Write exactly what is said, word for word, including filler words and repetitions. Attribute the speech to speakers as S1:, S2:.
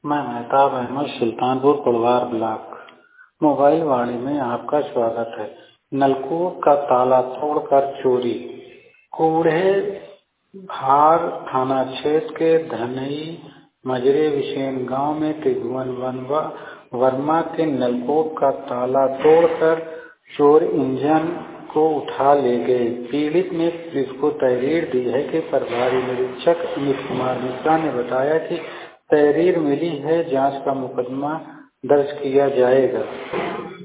S1: मैं Mehtab Ahmad Sultanpur Kudwar block mobile Vani में आपका स्वागत है। नलकूप का ताला तोड़कर चोरी। कूड़े भार थाना क्षेत्र के धनई मजरे विशेन गांव में त्रिभुवन वर्मा के नलकूप का ताला तोड़कर चोर इंजन को उठा ले गए। पीड़ित ने पुलिस को तहरीर दी है कि प्रभारी निरीक्षक अमित कुमार मिश्रा ने बताया कि तहरीर मिली है, जांच का मुकदमा दर्ज किया जाएगा।